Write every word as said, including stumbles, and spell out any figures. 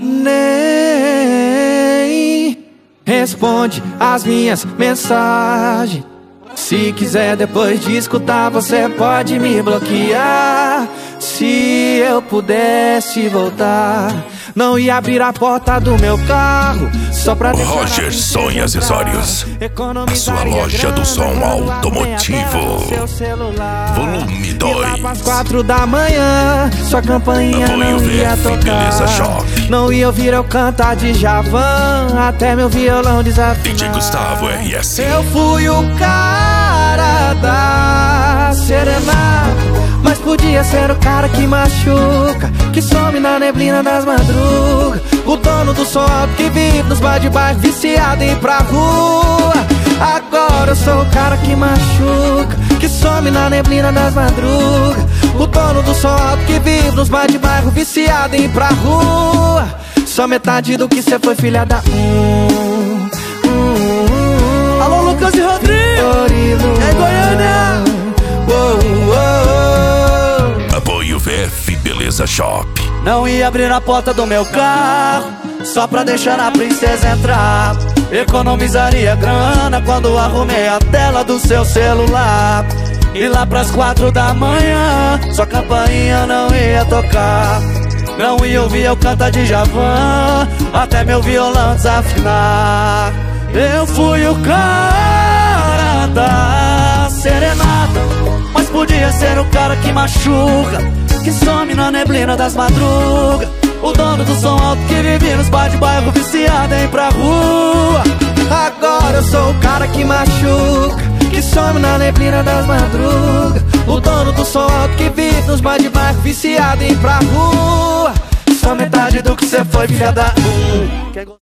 Nem responde as minhas mensagens. Se quiser depois de escutar, você pode me bloquear. Se eu pudesse voltar, não ia abrir a porta do meu carro só pra deixar Roger Som e Acessórios, a sua loja do som automotivo. Volume dois. Às quatro da manhã, sua campainha não ia tocar. Não ia ouvir eu cantar de Javan, até meu violão desafinar. D J Gustavo R S. Eu fui o cara da serenata, mas podia ser o cara que machuca, que some na neblina das madrugas. O dono do som alto que vive nos bar de baixo, viciado em ir pra rua. Agora eu sou o cara que machuca, que some na neblina das madrugas. O dono do som alto que vive nos bar de bairro, viciado em ir pra rua. Só metade do que cê foi, filha da hum, hum, hum. Alô, Lucas e Rodrigo, é Goiânia. Oh, oh, oh. Apoio V F Beleza Shop. Não ia abrir a porta do meu carro só pra deixar a princesa entrar. Economizaria grana quando arrumei a tela do seu celular. E lá pras quatro da manhã, sua campainha não ia tocar. Não ia ouvir eu cantar de Javan, até meu violão desafinar. Eu fui o cara da serenata, mas podia ser o cara que machuca, que some na neblina das madrugas. O dono do som alto que vive nos bar de bairro, viciado em ir pra rua. Agora eu sou o cara que machuca, que some na neblina das madrugas. O dono do som alto que vive nos bar de bairro, viciado em ir pra rua. Só metade do que cê foi, filha da...